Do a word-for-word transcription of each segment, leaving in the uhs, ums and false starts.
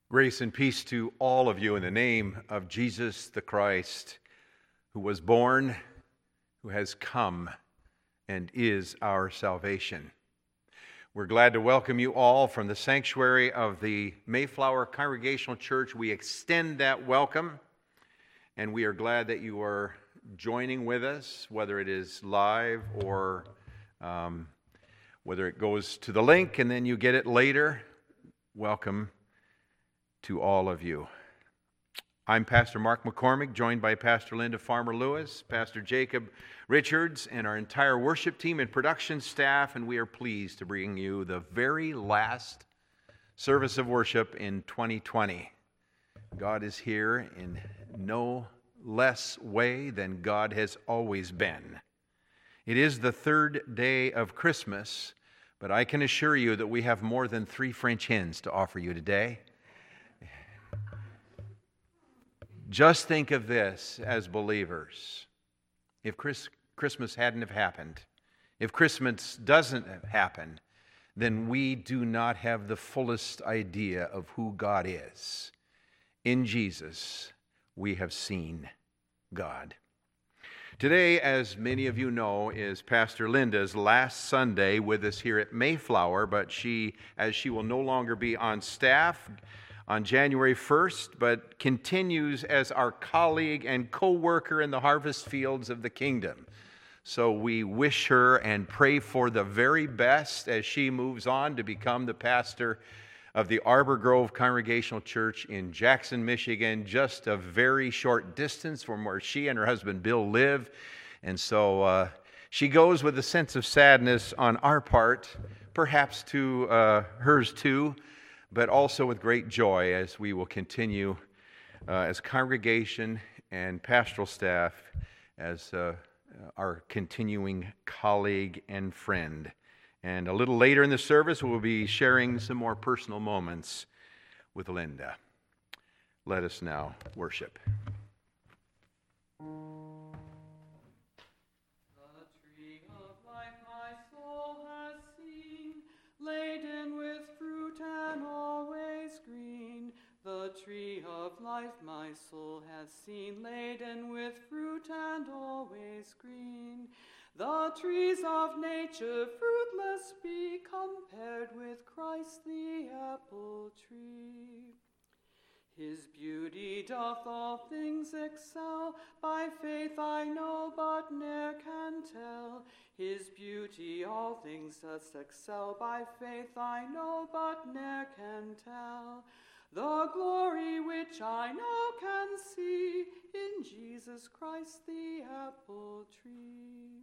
Grace and peace to all of you in the name of Jesus the Christ, who was born, who has come, and is our salvation. We're glad to welcome you all from the sanctuary of the Mayflower Congregational Church. We extend that welcome, and we are glad that you are joining with us, whether it is live or um, whether it goes to the link and then you get it later. Welcome to all of you. I'm Pastor Mark McCormick, joined by Pastor Linda Farmer-Lewis, Pastor Jacob Richards, and our entire worship team and production staff, and we are pleased to bring you the very last service of worship in twenty twenty. God is here in no less way than God has always been. It is the third day of Christmas, but I can assure you that we have more than three French hens to offer you today. Just think of this as believers. If Chris, Christmas hadn't have happened, if Christmas doesn't have happened, then we do not have the fullest idea of who God is. In Jesus, we have seen God. Today, as many of you know, is Pastor Linda's last Sunday with us here at Mayflower, but she, as she will no longer be on staff on January first, but continues as our colleague and co-worker in the harvest fields of the kingdom. So we wish her and pray for the very best as she moves on to become the pastor of the Arbor Grove Congregational Church in Jackson, Michigan, just a very short distance from where she and her husband Bill live. And so uh, she goes with a sense of sadness on our part, perhaps to uh, hers too, but also with great joy as we will continue uh, as congregation and pastoral staff as uh, our continuing colleague and friend. And a little later in the service, we'll be sharing some more personal moments with Linda. Let us now worship. Laden with fruit and always green. The tree of life my soul has seen, laden with fruit and always green. The trees of nature fruitless be compared with Christ the apple tree. His beauty doth all things excel, by faith I know, but ne'er can tell. His beauty all things doth excel, by faith I know, but ne'er can tell. The glory which I now can see, in Jesus Christ the apple tree.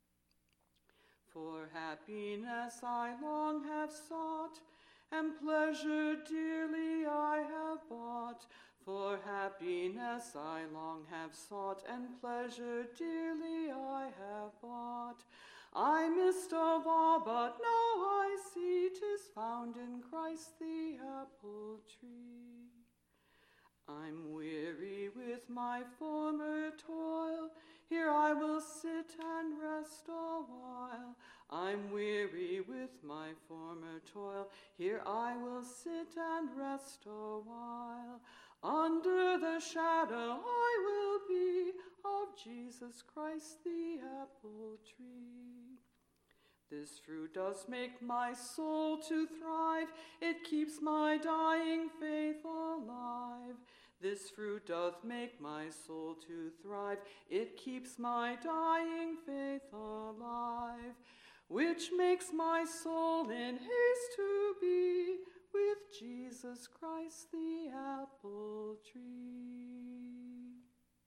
For happiness I long have sought, and pleasure dearly I have bought. For happiness I long have sought, and pleasure dearly I have bought. I missed of all, but now I see 'tis found in Christ the apple tree. I'm weary with my former toil, here I will sit and rest a while. I'm weary with my former toil, here I will sit and rest a while. Under the shadow I will be of Jesus Christ the apple tree. This fruit does make my soul to thrive, it keeps my dying faith alive. This fruit doth make my soul to thrive, it keeps my dying faith alive, which makes my soul in haste to be with Jesus Christ the apple tree.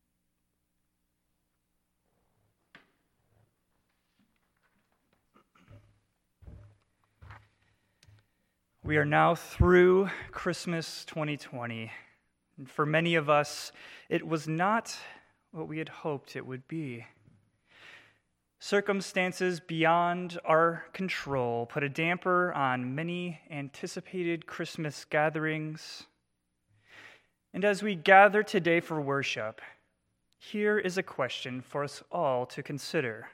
We are now through Christmas twenty twenty. And for many of us, it was not what we had hoped it would be. Circumstances beyond our control put a damper on many anticipated Christmas gatherings. And as we gather today for worship, here is a question for us all to consider.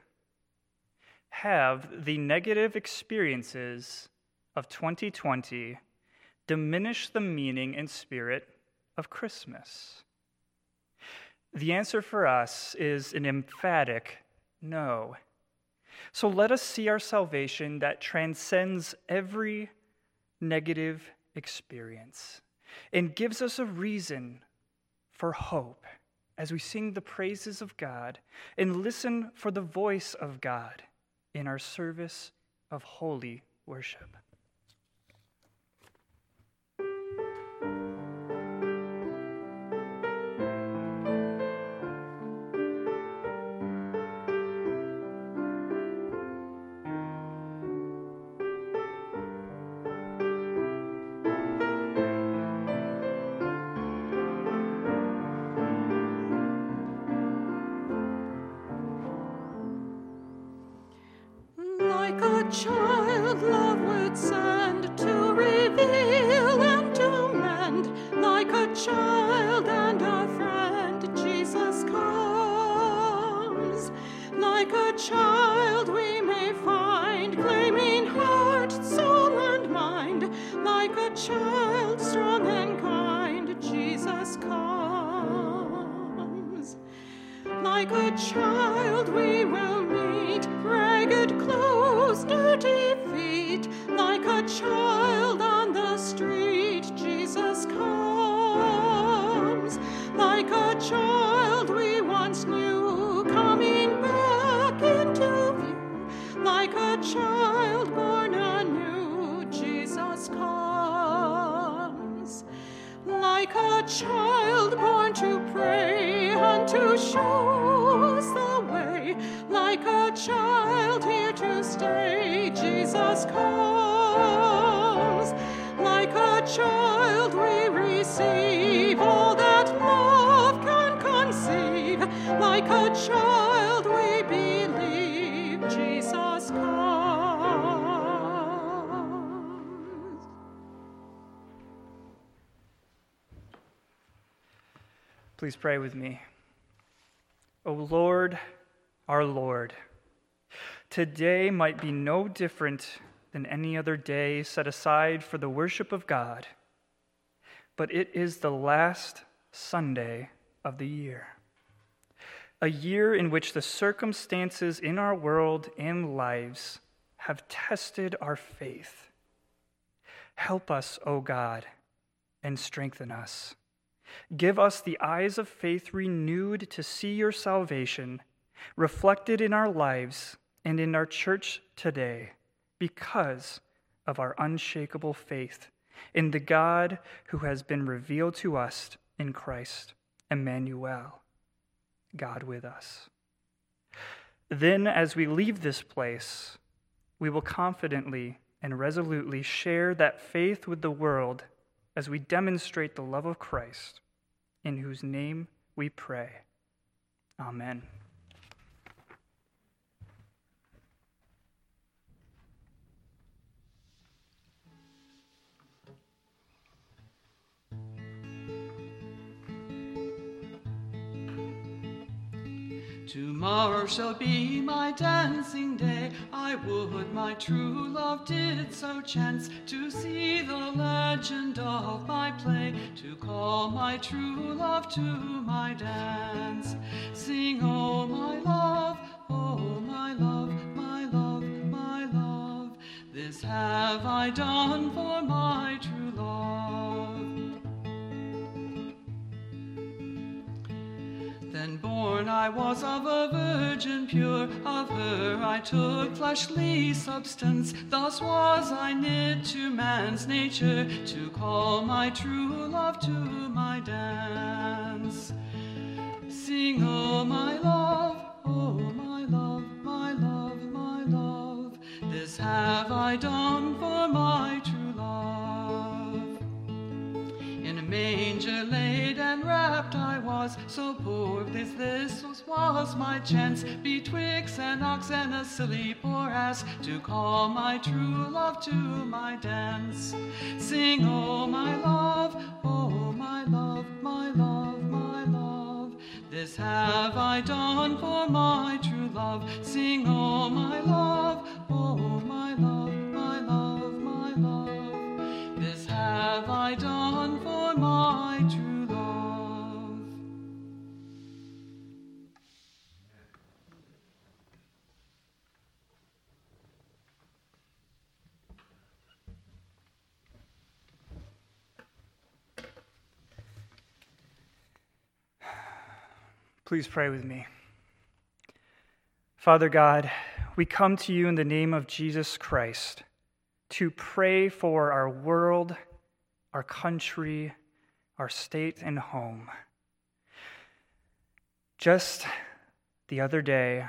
Have the negative experiences of twenty twenty diminish the meaning and spirit of Christmas? The answer for us is an emphatic no. So let us see our salvation that transcends every negative experience and gives us a reason for hope as we sing the praises of God and listen for the voice of God in our service of holy worship. Child love would send to reveal and to mend, like a child and a friend, Jesus comes. Like a child we may find, claiming heart, soul, and mind. Like a child strong and kind, Jesus comes. Like a child we will meet, ragged clothes, dirty feet. Like a child on the street, Jesus comes. Like a child we once knew, coming back into view. Like a child born anew, Jesus comes. Like a child born to pray and to show us the way. Like a child here to stay, Jesus comes. Like a child we receive all that love can conceive. Like a child we believe, Jesus comes. Please pray with me. O Lord, our Lord, today might be no different than any other day set aside for the worship of God, but it is the last Sunday of the year, a year in which the circumstances in our world and lives have tested our faith. Help us, O God, and strengthen us. Give us the eyes of faith renewed to see your salvation reflected in our lives and in our church today because of our unshakable faith in the God who has been revealed to us in Christ, Emmanuel, God with us. Then, as we leave this place, we will confidently and resolutely share that faith with the world as we demonstrate the love of Christ, in whose name we pray. Amen. Tomorrow shall be my dancing day. I would my true love did so chance to see the legend of my play, to call my true love to my dance. Sing, oh my love, oh my love, my love, my love. This have I done for my true love. Then born I was of a virgin pure, of her I took fleshly substance. Thus was I knit to man's nature, to call my true love to my dance. Sing, oh my love, oh my love, my love, my love. This have I done for my true love. In a manger laid and wrapped I was, so poor this this was, was my chance, betwixt an ox and a silly poor ass, to call my true love to my dance. Sing, oh my love, oh my love, my love, my love. This have I done for my true love. Sing, oh my love, oh my love, my love, my love. This have my true love. Please pray with me. Father God, we come to you in the name of Jesus Christ to pray for our world, our country, our state, and home. Just the other day,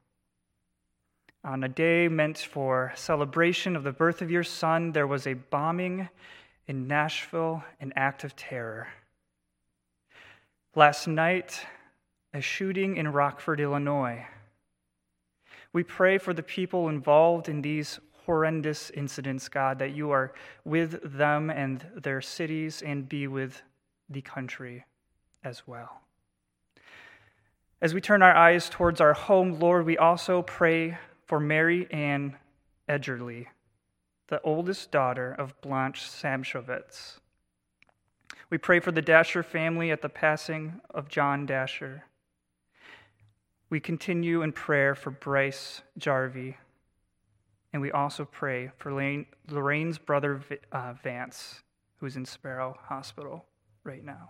on a day meant for celebration of the birth of your son, there was a bombing in Nashville, an act of terror. Last night, a shooting in Rockford, Illinois. We pray for the people involved in these horrendous incidents, God, that you are with them and their cities and be with the country as well. As we turn our eyes towards our home, Lord, we also pray for Mary Ann Edgerly, the oldest daughter of Blanche Samshovitz. We pray for the Dasher family at the passing of John Dasher. We continue in prayer for Bryce Jarvie, and we also pray for Lorraine's brother uh, Vance, who's in Sparrow Hospital right now.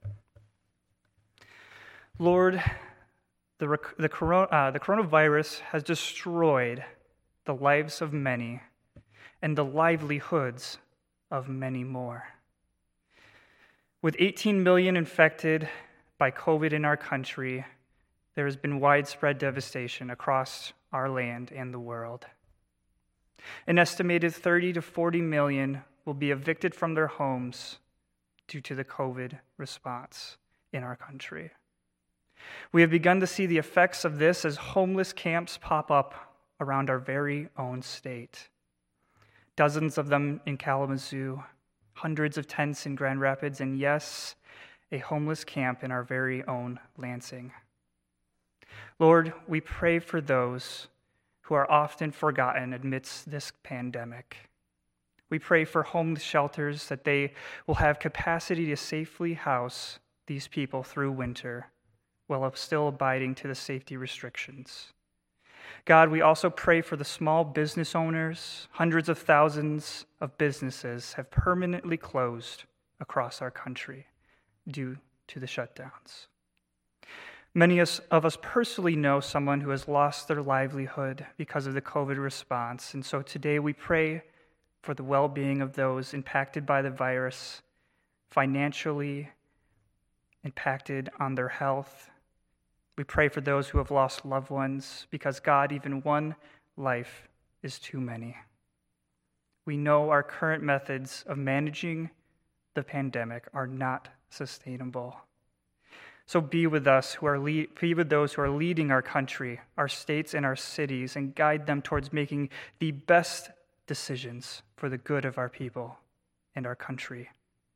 Lord, the, the, corona, uh, the coronavirus has destroyed the lives of many and the livelihoods of many more. With eighteen million infected by COVID in our country, there has been widespread devastation across our land and the world. An estimated thirty to forty million will be evicted from their homes due to the COVID response in our country. We have begun to see the effects of this as homeless camps pop up around our very own state. Dozens of them in Kalamazoo, hundreds of tents in Grand Rapids, and yes, a homeless camp in our very own Lansing. Lord, we pray for those who are often forgotten amidst this pandemic. We pray for homeless shelters that they will have capacity to safely house these people through winter while still abiding to the safety restrictions. God, we also pray for the small business owners. Hundreds of thousands of businesses have permanently closed across our country due to the shutdowns. Many of us personally know someone who has lost their livelihood because of the COVID response, and so today we pray for the well-being of those impacted by the virus, financially impacted on their health. We pray for those who have lost loved ones, because God, even one life is too many. We know our current methods of managing the pandemic are not sustainable. So be with us who are lead, be with those who are leading our country, our states, and our cities, and guide them towards making the best decisions for the good of our people and our country.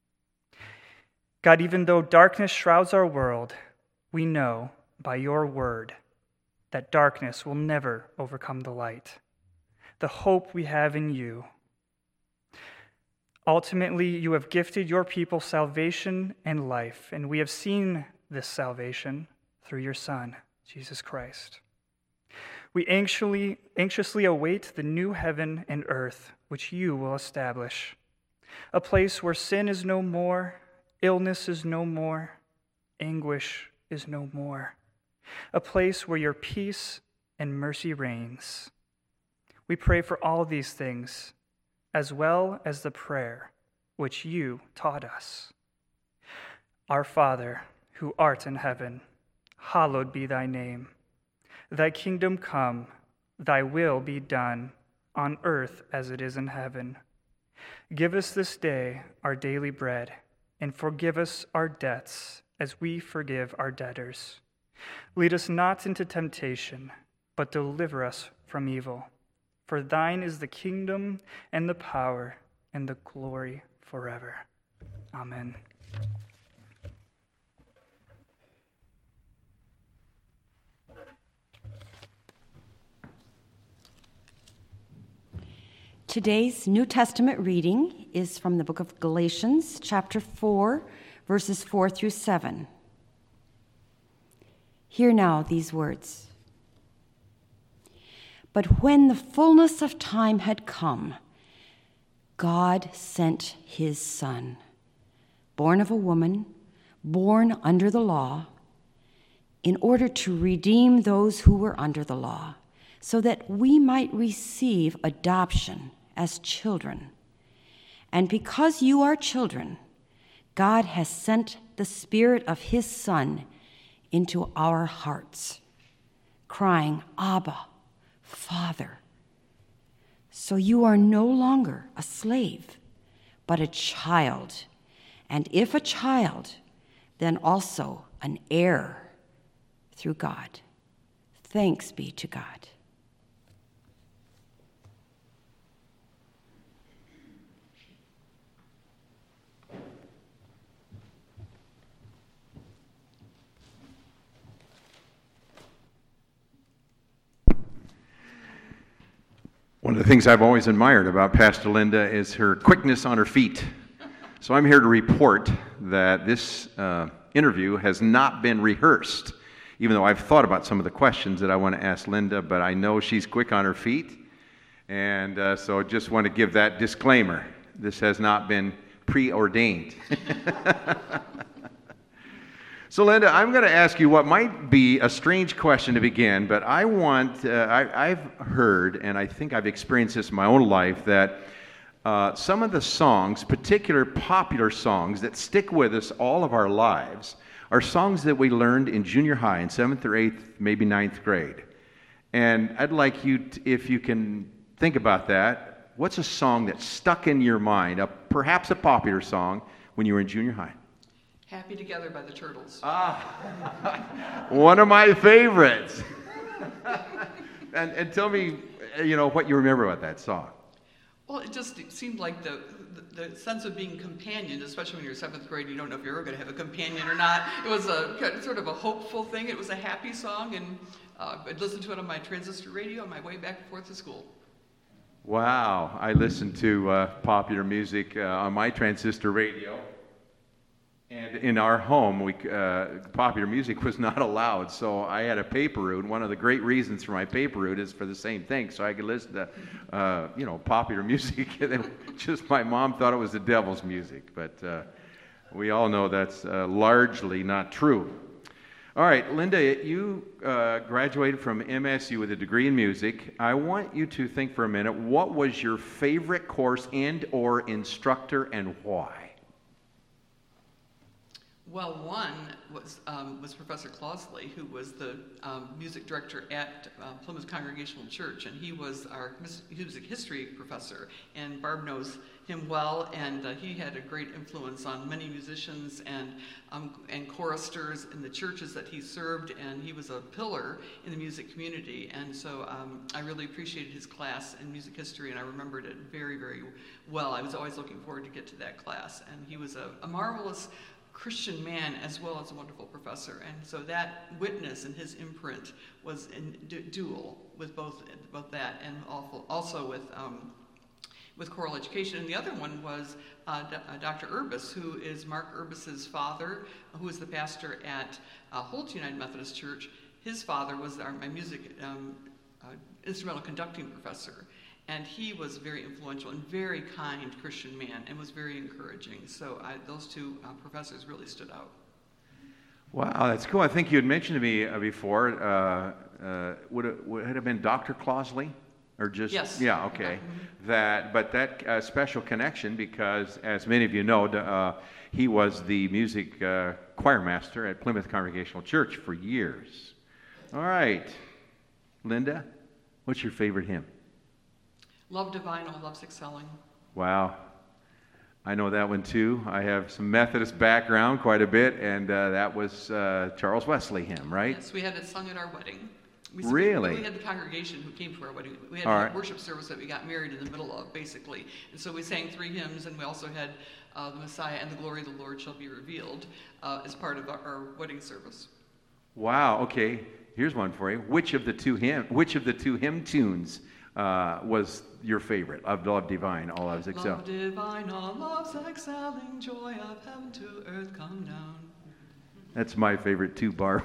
God, even though darkness shrouds our world, we know by your word that darkness will never overcome the light. The hope we have in you. Ultimately, you have gifted your people salvation and life, and we have seen this salvation through your Son, Jesus Christ. We anxiously, anxiously await the new heaven and earth which you will establish, a place where sin is no more, illness is no more, anguish is no more, a place where your peace and mercy reigns. We pray for all these things, as well as the prayer which you taught us. Our Father, who art in heaven, hallowed be thy name. Thy kingdom come, thy will be done, on earth as it is in heaven. Give us this day our daily bread, and forgive us our debts as we forgive our debtors. Lead us not into temptation, but deliver us from evil. For thine is the kingdom and the power and the glory forever. Amen. Today's New Testament reading is from the book of Galatians, chapter four, verses four through seven. Hear now these words. But when the fullness of time had come, God sent his Son, born of a woman, born under the law, in order to redeem those who were under the law, so that we might receive adoption as children. And because you are children, God has sent the Spirit of his Son into our hearts, crying, Abba, Father. So you are no longer a slave, but a child. And if a child, then also an heir through God. Thanks be to God. One of the things I've always admired about Pastor Linda is her quickness on her feet. So I'm here to report that this uh, interview has not been rehearsed, even though I've thought about some of the questions that I want to ask Linda, but I know she's quick on her feet. And uh, so just want to give that disclaimer. This has not been preordained. So, Linda, I'm going to ask you what might be a strange question to begin, but I want, uh, I, I've heard, and I think I've experienced this in my own life, that uh, some of the songs, particular popular songs that stick with us all of our lives, are songs that we learned in junior high, in seventh or eighth, maybe ninth grade. And I'd like you, to, if you can think about that, what's a song that stuck in your mind, a, perhaps a popular song, when you were in junior high? Happy Together by the Turtles. Ah, one of my favorites. and, and tell me, you know, what you remember about that song. Well, it just it seemed like the, the the sense of being companioned, especially when you're seventh grade, you don't know if you're ever going to have a companion or not. It was a sort of a hopeful thing. It was a happy song, and uh, I'd listen to it on my transistor radio on my way back and forth to school. Wow, I listened to uh, popular music uh, on my transistor radio. And in our home, we, uh, popular music was not allowed, so I had a paper route. One of the great reasons for my paper route is for the same thing, so I could listen to, uh, you know, popular music. And just my mom thought it was the devil's music, but uh, we all know that's uh, largely not true. All right, Linda, you uh, graduated from M S U with a degree in music. I want you to think for a minute, what was your favorite course and or instructor and why? Well, one was um, was Professor Clausley, who was the um, music director at uh, Plymouth Congregational Church, and he was our music history professor. And Barb knows him well, and uh, he had a great influence on many musicians and um, and choristers in the churches that he served. And he was a pillar in the music community. And so um, I really appreciated his class in music history, and I remembered it very, very well. I was always looking forward to get to that class, and he was a, a marvelous Christian man as well as a wonderful professor, and so that witness and his imprint was in du- dual with both both that and also with um, with choral education. And the other one was uh, D- uh, Doctor Urbis, who is Mark Urbis's father, who is the pastor at uh, Holt United Methodist Church. His father was our, my music um, uh, instrumental conducting professor. And he was very influential and very kind Christian man and was very encouraging. So I, those two uh, professors really stood out. Wow, that's cool. I think you had mentioned to me uh, before, uh, uh, would, it, would it have been Doctor Clausley? Or just, yes. Yeah, okay. Mm-hmm. That, but that uh, special connection because, as many of you know, uh, he was the music uh, choir master at Plymouth Congregational Church for years. All right. Linda, what's your favorite hymn? Love Divine, O Love's Excelling. Wow. I know that one too. I have some Methodist background quite a bit, and uh, that was uh, Charles Wesley hymn, right? Yes, we had it sung at our wedding. We, really? We, we had the congregation who came to our wedding. We had All a right. worship service that we got married in the middle of, basically. And so we sang three hymns, and we also had uh, the Messiah and the Glory of the Lord Shall Be Revealed uh, as part of our, our wedding service. Wow, okay. Here's one for you. Which of the two hymn, which of the two hymn tunes uh, was your favorite of Love Divine, All Loves Excel? Love divine, all loves excelling, joy of heaven to earth come down. That's my favorite too, Barb.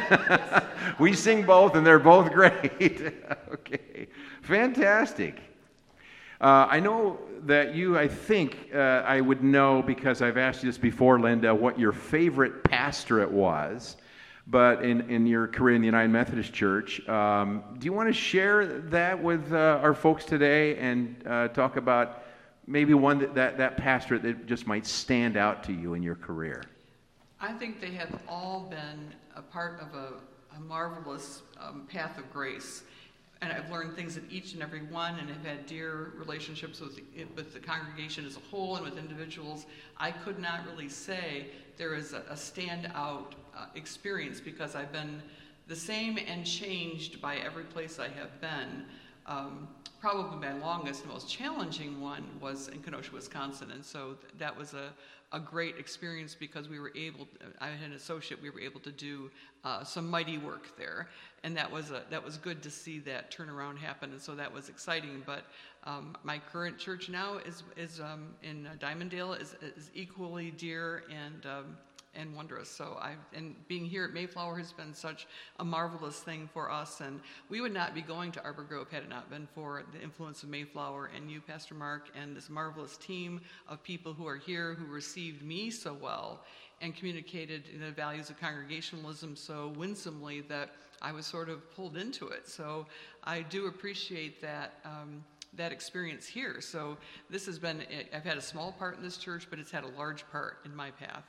We sing both, and they're both great. Okay, fantastic. Uh, I know that you, I think uh, I would know, because I've asked you this before, Linda, what your favorite pastorate was. But in, in your career in the United Methodist Church, um, do you want to share that with uh, our folks today and uh, talk about maybe one that, that, that pastorate that just might stand out to you in your career? I think they have all been a part of a, a marvelous um, path of grace. And I've learned things at each and every one, and have had dear relationships with the, with the congregation as a whole and with individuals. I could not really say there is a, a standout uh, experience, because I've been the same and changed by every place I have been. Um, probably my longest, most challenging one was in Kenosha, Wisconsin, and so th- that was a, a great experience, because we were able, I had an associate, we were able to do uh, some mighty work there, and that was a, that was good to see that turnaround happen, and so that was exciting. But um, my current church now is is um, in uh, Dimondale is, is equally dear and um, and wondrous. So I and being here at Mayflower has been such a marvelous thing for us, and we would not be going to Arbor Grove had it not been for the influence of Mayflower and you, Pastor Mark, and this marvelous team of people who are here who received me so well and communicated the values of congregationalism so winsomely that I was sort of pulled into it. So I do appreciate that um, that experience here. So this has been, I've had a small part in this church, but it's had a large part in my path.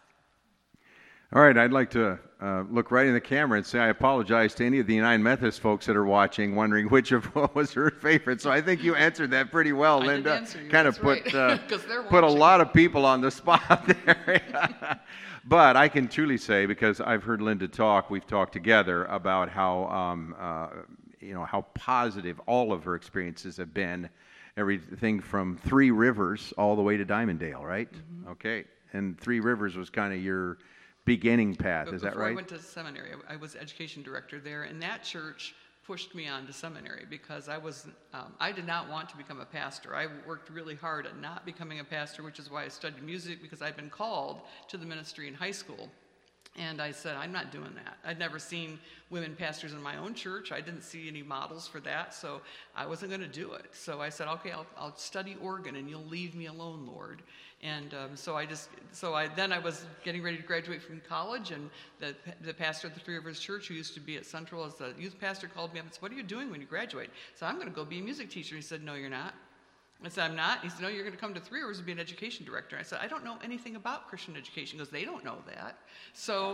All right, I'd like to uh, look right in the camera and say I apologize to any of the United Methodist folks that are watching, wondering which of what was her favorite. So I think you answered that pretty well, I Linda. did answer you, kind of that's put right. uh, 'Cause they're put a watching. lot of people on the spot there. But I can truly say, because I've heard Linda talk, we've talked together about how um, uh, you know how positive all of her experiences have been. Everything from Three Rivers all the way to Dimondale, right? Mm-hmm. Okay, and Three Rivers was kind of your beginning path, But is that before right? I went to seminary, I I was education director there, and that church pushed me on to seminary because I was um, I did not want to become a pastor. I worked really hard at not becoming a pastor, which is why I studied music, because I'd been called to the ministry in high school. And I said, I'm not doing that. I'd never seen women pastors in my own church. I didn't see any models for that, so I wasn't going to do it. So I said, okay, I'll, I'll study organ, and you'll leave me alone, Lord. And um, so I just, so I then I was getting ready to graduate from college, and the the pastor of the Three Rivers Church, who used to be at Central as the youth pastor, called me up and said, what are you doing when you graduate? So I'm going to go be a music teacher. He said, no, you're not. I said, I'm not. He said, no, you're going to come to Three Rivers and be an education director. I said, I don't know anything about Christian education. He goes, they don't know that. So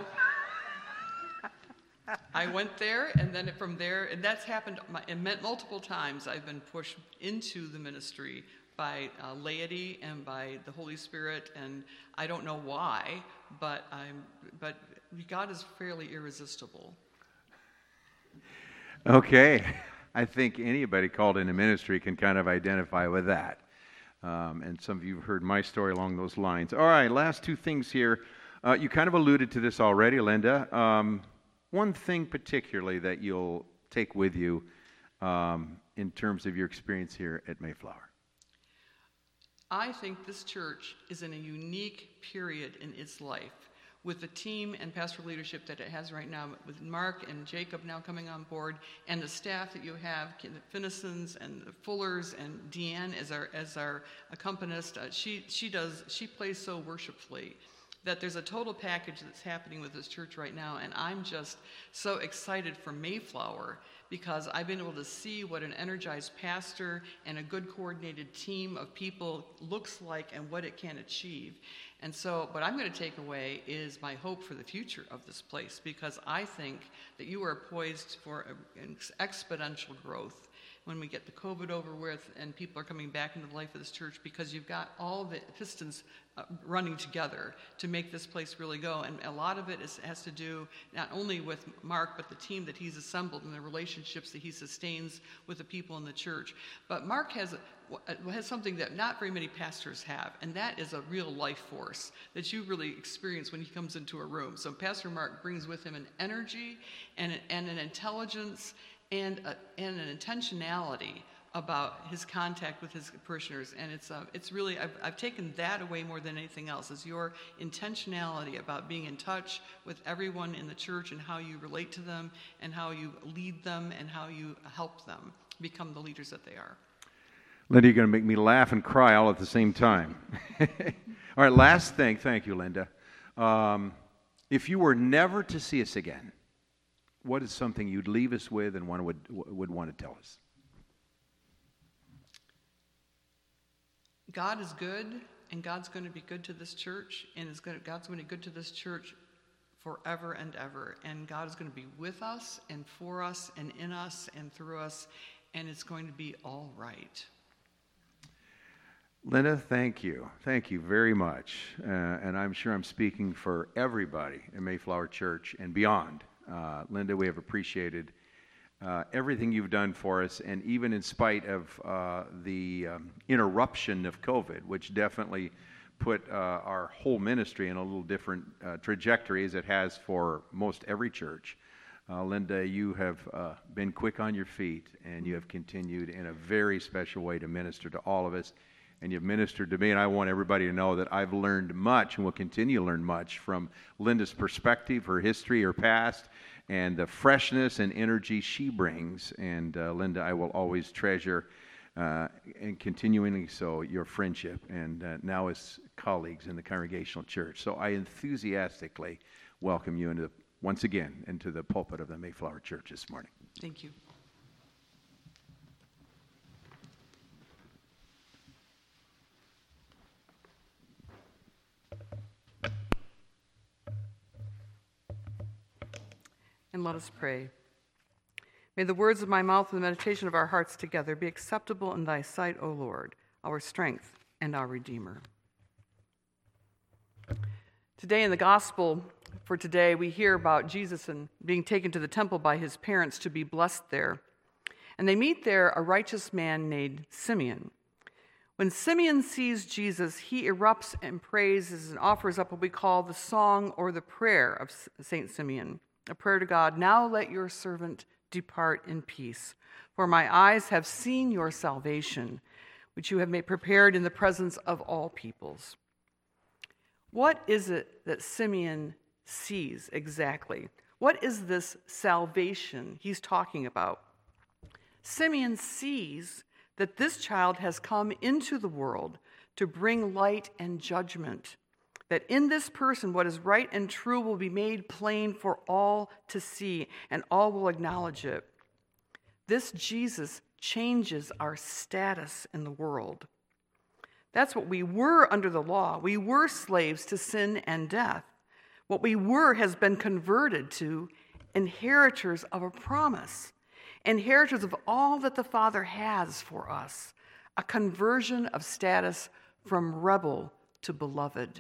I went there, and then from there, and that's happened, it meant multiple times I've been pushed into the ministry by uh, laity and by the Holy Spirit, and I don't know why, but I'm, but God is fairly irresistible. Okay. I think anybody called into ministry can kind of identify with that. Um, and some of you have heard my story along those lines. All right, last two things here. Uh, you kind of alluded to this already, Linda. Um, one thing particularly that you'll take with you um, in terms of your experience here at Mayflower. I think this church is in a unique period in its life, with the team and pastoral leadership that it has right now, with Mark and Jacob now coming on board, and the staff that you have, the Finneysons and the Fullers and Deanne as our as our accompanist. Uh, she she does she plays so worshipfully that there's a total package that's happening with this church right now, and I'm just so excited for Mayflower, because I've been able to see what an energized pastor and a good coordinated team of people looks like and what it can achieve. And so what I'm going to take away is my hope for the future of this place, because I think that you are poised for an exponential growth when we get the COVID over with and people are coming back into the life of this church, because you've got all the pistons uh, running together to make this place really go. And a lot of it is, has to do not only with Mark, but the team that he's assembled and the relationships that he sustains with the people in the church. But Mark has has something that not very many pastors have, and that is a real life force that you really experience when he comes into a room. So Pastor Mark brings with him an energy and, and an intelligence and, a, and an intentionality about his contact with his parishioners, and it's uh, it's really I've, I've taken that away more than anything else, is your intentionality about being in touch with everyone in the church and how you relate to them and how you lead them and how you help them become the leaders that they are. Linda, you're going to make me laugh and cry all at the same time. All right, last thing. Thank you, Linda. Um, if you were never to see us again, what is something you'd leave us with and one would would want to tell us? God is good, and God's going to be good to this church, and is going to, God's going to be good to this church forever and ever. And God is going to be with us and for us and in us and through us, and it's going to be all right. Linda, thank you. Thank you very much. Uh, and I'm sure I'm speaking for everybody in Mayflower Church and beyond. Uh, Linda, we have appreciated Uh, everything you've done for us, and even in spite of uh, the um, interruption of COVID, which definitely put uh, our whole ministry in a little different uh, trajectory as it has for most every church. Uh, Linda, you have uh, been quick on your feet, and you have continued in a very special way to minister to all of us, and you've ministered to me, and I want everybody to know that I've learned much and will continue to learn much from Linda's perspective, her history, her past, and the freshness and energy she brings. And uh, Linda, I will always treasure, uh, and continuing so, your friendship, and uh, now as colleagues in the Congregational Church. So I enthusiastically welcome you into, once again into the pulpit of the Mayflower Church this morning. Thank you. And let us pray. May the words of my mouth and the meditation of our hearts together be acceptable in thy sight, O Lord, our strength and our Redeemer. Today in the gospel for today, we hear about Jesus and being taken to the temple by his parents to be blessed there. And they meet there a righteous man named Simeon. When Simeon sees Jesus, he erupts and praises and offers up what we call the song or the prayer of Saint Simeon. A prayer to God, now let your servant depart in peace, for my eyes have seen your salvation, which you have made prepared in the presence of all peoples. What is it that Simeon sees exactly? What is this salvation he's talking about? Simeon sees that this child has come into the world to bring light and judgment, that in this person what is right and true will be made plain for all to see, and all will acknowledge it. This Jesus changes our status in the world. That's what we were under the law. We were slaves to sin and death. What we were has been converted to inheritors of a promise, inheritors of all that the Father has for us, a conversion of status from rebel to beloved.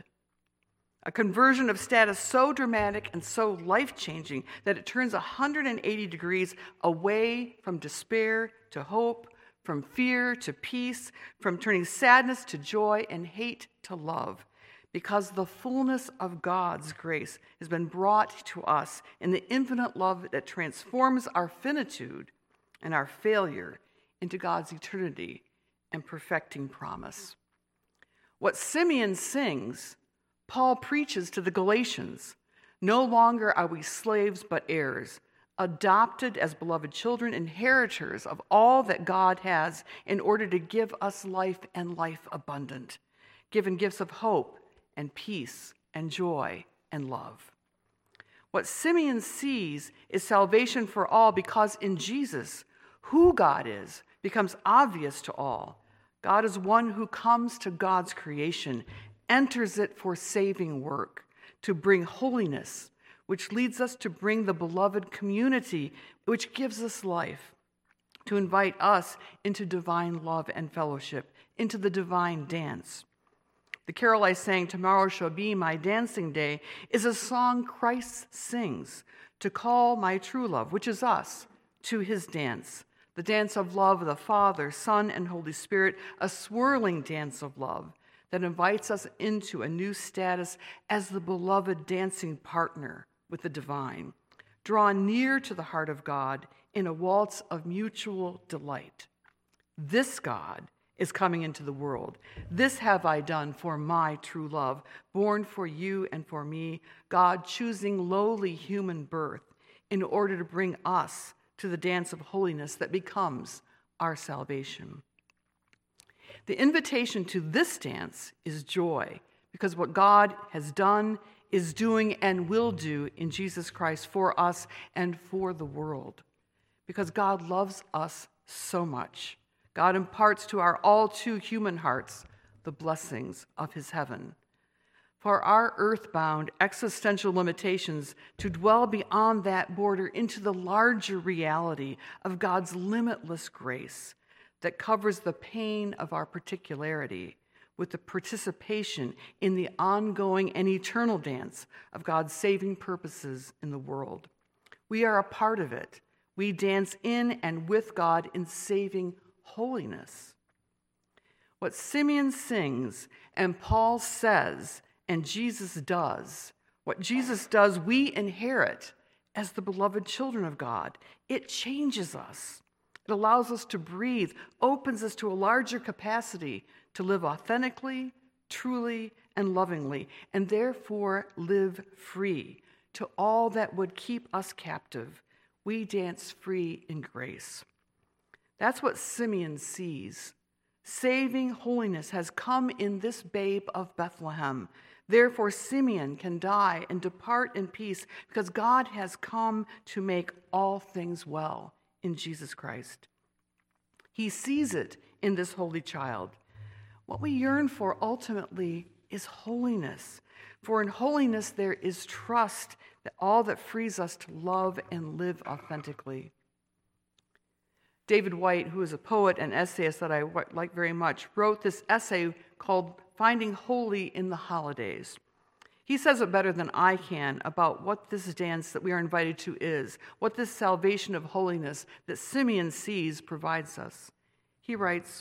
A conversion of status so dramatic and so life-changing that it turns one hundred eighty degrees away from despair to hope, from fear to peace, from turning sadness to joy and hate to love, because the fullness of God's grace has been brought to us in the infinite love that transforms our finitude and our failure into God's eternity and perfecting promise. What Simeon sings, Paul preaches to the Galatians. No longer are we slaves but heirs, adopted as beloved children, inheritors of all that God has in order to give us life and life abundant, given gifts of hope and peace and joy and love. What Simeon sees is salvation for all, because in Jesus, who God is becomes obvious to all. God is one who comes to God's creation, enters it for saving work, to bring holiness, which leads us to bring the beloved community, which gives us life, to invite us into divine love and fellowship, into the divine dance. The carol I sang, "Tomorrow Shall Be My Dancing Day," is a song Christ sings to call my true love, which is us, to his dance, the dance of love of the Father, Son, and Holy Spirit, a swirling dance of love that invites us into a new status as the beloved dancing partner with the divine, drawn near to the heart of God in a waltz of mutual delight. This God is coming into the world. This have I done for my true love, born for you and for me, God choosing lowly human birth in order to bring us to the dance of holiness that becomes our salvation. The invitation to this dance is joy, because what God has done, is doing, and will do in Jesus Christ for us and for the world. Because God loves us so much, God imparts to our all too human hearts the blessings of his heaven. For our earthbound existential limitations to dwell beyond that border into the larger reality of God's limitless grace that covers the pain of our particularity with the participation in the ongoing and eternal dance of God's saving purposes in the world. We are a part of it. We dance in and with God in saving holiness. What Simeon sings and Paul says and Jesus does, what Jesus does, we inherit as the beloved children of God. It changes us. It allows us to breathe, opens us to a larger capacity to live authentically, truly, and lovingly, and therefore live free to all that would keep us captive. We dance free in grace. That's what Simeon sees. Saving holiness has come in this babe of Bethlehem. Therefore, Simeon can die and depart in peace because God has come to make all things well in Jesus Christ. He sees it in this holy child. What we yearn for ultimately is holiness. For in holiness there is trust, that all that frees us to love and live authentically. David White, who is a poet and essayist that I like very much, wrote this essay called Finding Holy in the Holidays. He says it better than I can about what this dance that we are invited to is, what this salvation of holiness that Simeon sees provides us. He writes,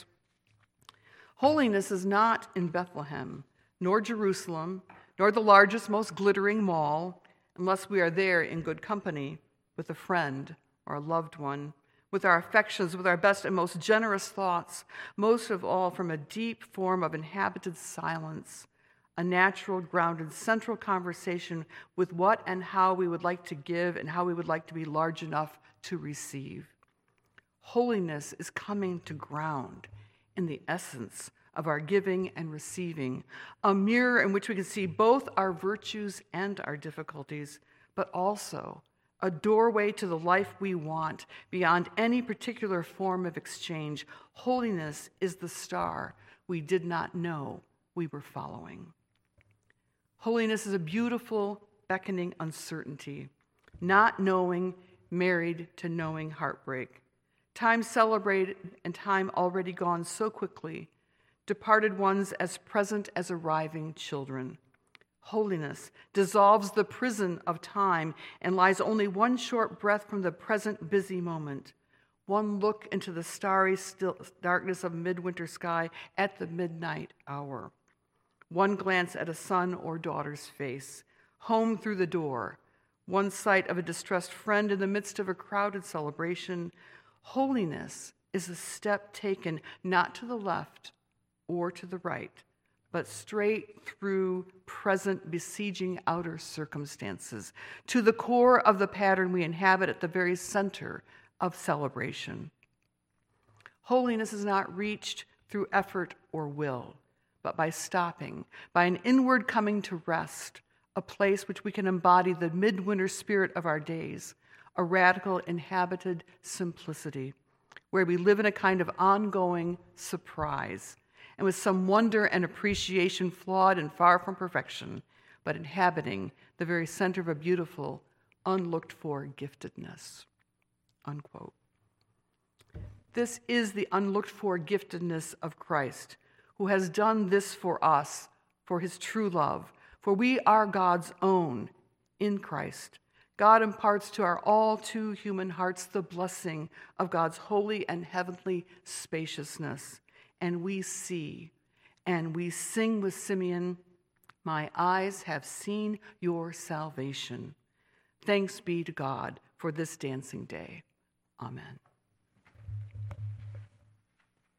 "Holiness is not in Bethlehem, nor Jerusalem, nor the largest, most glittering mall, unless we are there in good company with a friend or a loved one, with our affections, with our best and most generous thoughts, most of all from a deep form of inhabited silence, a natural, grounded, central conversation with what and how we would like to give and how we would like to be large enough to receive. Holiness is coming to ground in the essence of our giving and receiving, a mirror in which we can see both our virtues and our difficulties, but also a doorway to the life we want beyond any particular form of exchange. Holiness is the star we did not know we were following." Holiness is a beautiful, beckoning uncertainty, not knowing married to knowing heartbreak. Time celebrated and time already gone so quickly, departed ones as present as arriving children. Holiness dissolves the prison of time and lies only one short breath from the present busy moment, one look into the starry still darkness of midwinter sky at the midnight hour, one glance at a son or daughter's face, home through the door, one sight of a distressed friend in the midst of a crowded celebration. Holiness is a step taken not to the left or to the right, but straight through present besieging outer circumstances, to the core of the pattern we inhabit at the very center of celebration. Holiness is not reached through effort or will, but by stopping, by an inward coming to rest, a place which we can embody the midwinter spirit of our days, a radical inhabited simplicity, where we live in a kind of ongoing surprise, and with some wonder and appreciation flawed and far from perfection, but inhabiting the very center of a beautiful, unlooked-for giftedness." Unquote. This is the unlooked-for giftedness of Christ, who has done this for us, for his true love, for we are God's own in Christ. God imparts to our all too human hearts the blessing of God's holy and heavenly spaciousness. And we see, and we sing with Simeon, "My eyes have seen your salvation." Thanks be to God for this dancing day. Amen.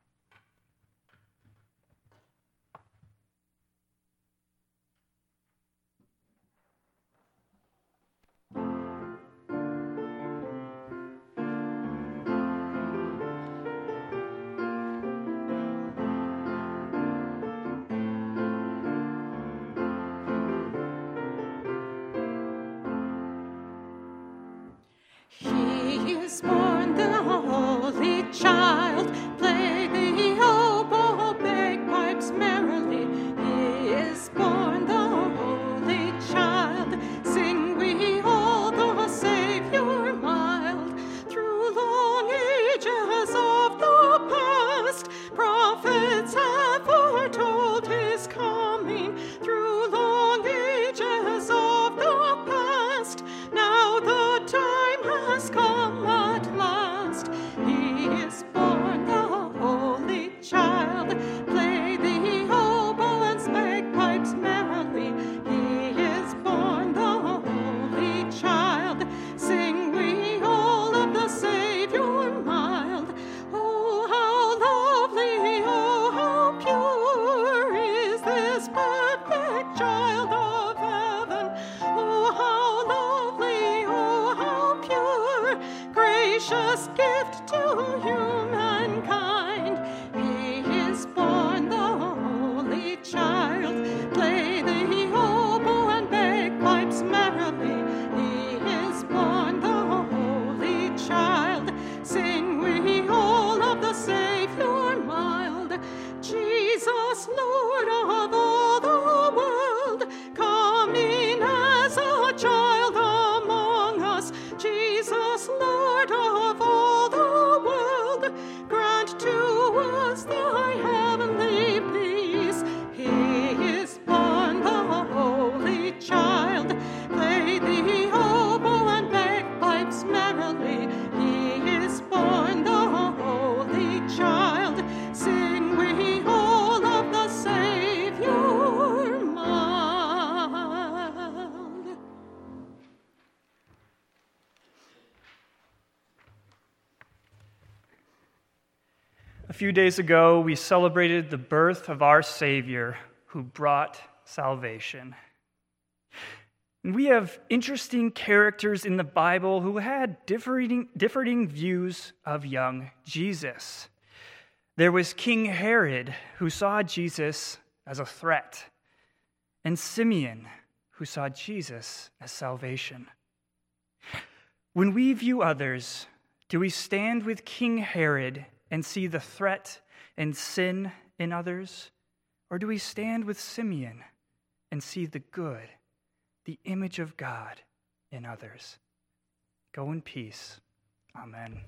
A few days ago, we celebrated the birth of our Savior who brought salvation. And we have interesting characters in the Bible who had differing, differing views of young Jesus. There was King Herod, who saw Jesus as a threat, and Simeon, who saw Jesus as salvation. When we view others, do we stand with King Herod and see the threat and sin in others? Or do we stand with Simeon and see the good, the image of God in others? Go in peace. Amen.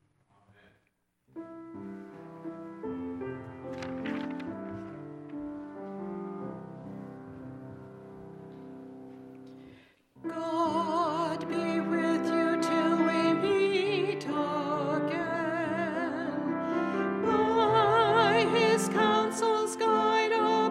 God be with you till we meet again. By his counsels guide,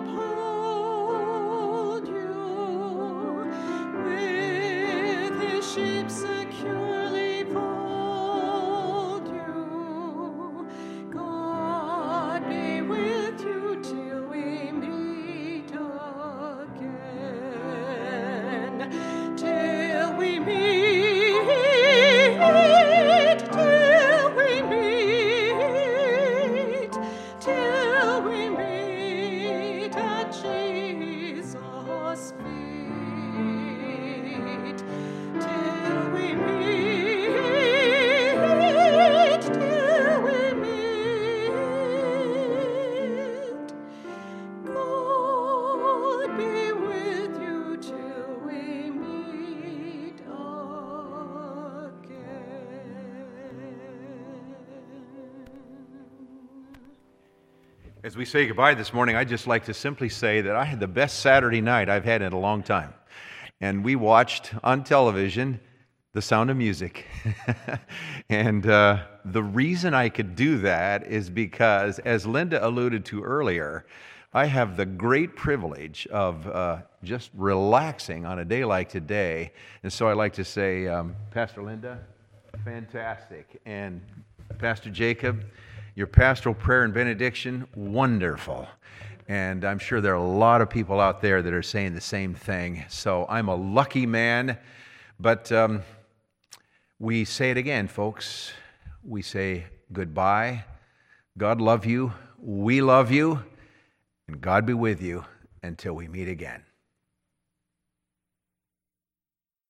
uphold you. With his sheep securely fold you. God be with you till we meet again. Till we meet, till we meet, till we meet at Jesus' feet. Till we meet, till we meet. God be with you till we meet again. As we say goodbye this morning, I'd just like to simply say that I had the best Saturday night I've had in a long time. And we watched on television The Sound of Music. and uh, the reason I could do that is because, as Linda alluded to earlier, I have the great privilege of uh, just relaxing on a day like today. And so I'd like to say, um, Pastor Linda, fantastic. And Pastor Jacob, your pastoral prayer and benediction, wonderful. And I'm sure there are a lot of people out there that are saying the same thing. So I'm a lucky man. But um, we say it again, folks. We say goodbye. God love you. We love you. And God be with you until we meet again.